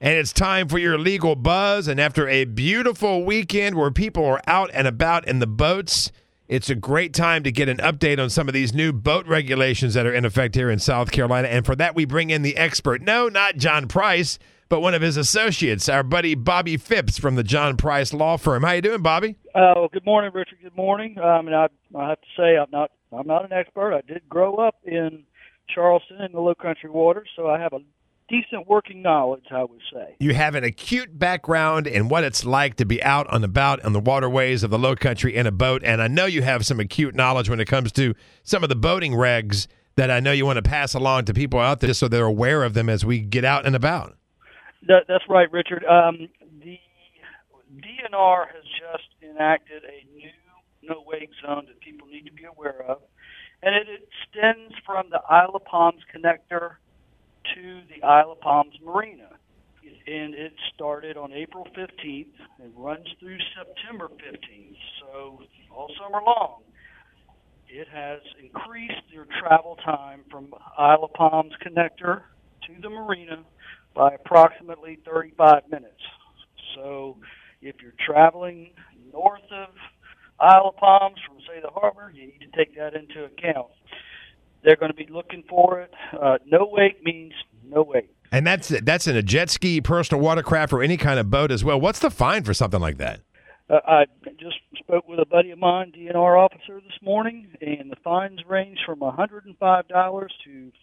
And it's time for your legal buzz. And after a beautiful weekend where people are out and about in the boats, it's a great time to get an update on some of these new boat regulations that are in effect here in South Carolina. And for that, we bring in the expert. No, not John Price, but one of his associates, our buddy Bobby Phipps from the John Price Law Firm. How you doing, Bobby? Good morning, Richard. Good morning. And I have to say, I'm not an expert. I did grow up in Charleston in the Low Country waters, so I have a decent working knowledge, I would say. You have an acute background in what it's like to be out and about on the waterways of the Low Country in a boat, and I know you have some acute knowledge when it comes to some of the boating regs that I know you want to pass along to people out there just so they're aware of them as we get out and about. That's right, Richard. The DNR has just enacted a new no-wake zone that people need to be aware of, and it extends from the Isle of Palms connector to the Isle of Palms Marina. And it started on April 15th and runs through September 15th, so all summer long. It has increased your travel time from Isle of Palms connector to the marina by approximately 35 minutes. So if you're traveling north of Isle of Palms from, say, the harbor, you need to take that into account. They're going to be looking for it. No wake means no wake. And that's in a jet ski, personal watercraft, or any kind of boat as well. What's the fine for something like that? I just spoke with a buddy of mine, DNR officer, this morning, and the fines range from $105 to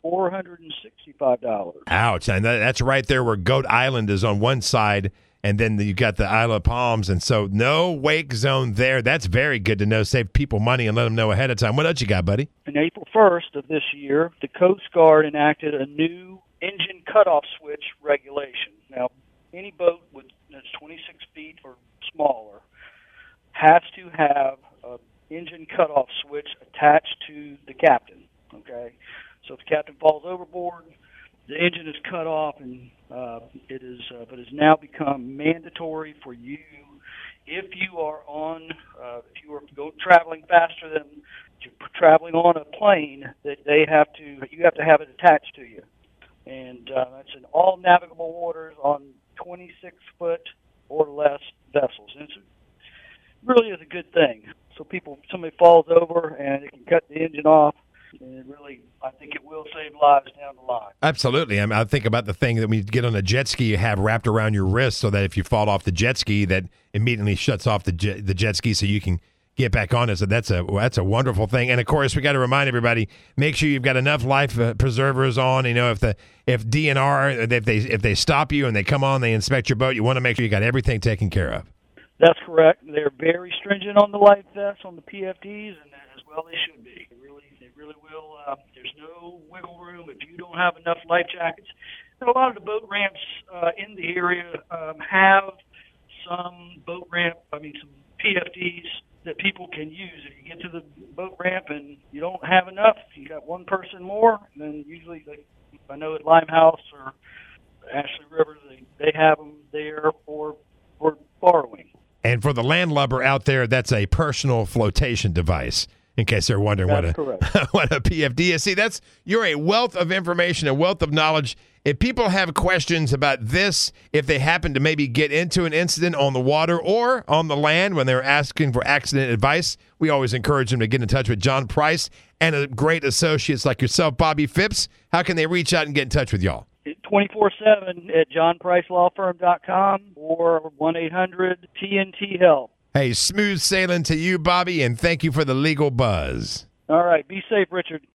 $465. Ouch. And that's right there where Goat Island is on one side, and then you got the Isle of Palms, and so no wake zone there. That's very good to know. Save people money and let them know ahead of time. What else you got, buddy? On April 1st of this year, the Coast Guard enacted a new engine cutoff switch regulation. Now, any boat that's 26 feet or smaller has to have an engine cutoff switch attached to the captain. Okay, so if the captain falls overboard, the engine is cut off, and it is now become mandatory for you if you are traveling faster than you're traveling on a plane, that you have to have it attached to you, and that's in all navigable waters on 26-foot or less vessels. And it really is a good thing. So somebody falls over and it can cut the engine off. And I think it will save lives down the line. Absolutely. I think about the thing that when you get on a jet ski, you have wrapped around your wrist so that if you fall off the jet ski, that immediately shuts off the jet ski so you can get back on it. So that's a wonderful thing. And of course, we got to remind everybody: make sure you've got enough life preservers on. You know, if DNR if they stop you and they come on, they inspect your boat, you want to make sure you got everything taken care of. That's correct. They're very stringent on the life vests, on the PFDs, and as well they should be. They really will. There's no wiggle room if you don't have enough life jackets. And a lot of the boat ramps in the area have some some PFDs that people can use. If you get to the boat ramp and you don't have enough, you got one person more, then usually I know at Limehouse or Ashley River, they have them there for borrowing. And for the landlubber out there, that's a personal flotation device, in case they're wondering what a PFD is. See, you're a wealth of information, a wealth of knowledge. If people have questions about this, if they happen to maybe get into an incident on the water or on the land when they're asking for accident advice, we always encourage them to get in touch with John Price and great associates like yourself, Bobby Phipps. How can they reach out and get in touch with y'all? 24/7 at johnpricelawfirm.com or 1-800-TNT-HELP. Hey, smooth sailing to you, Bobby, and thank you for the legal buzz. All right. Be safe, Richard.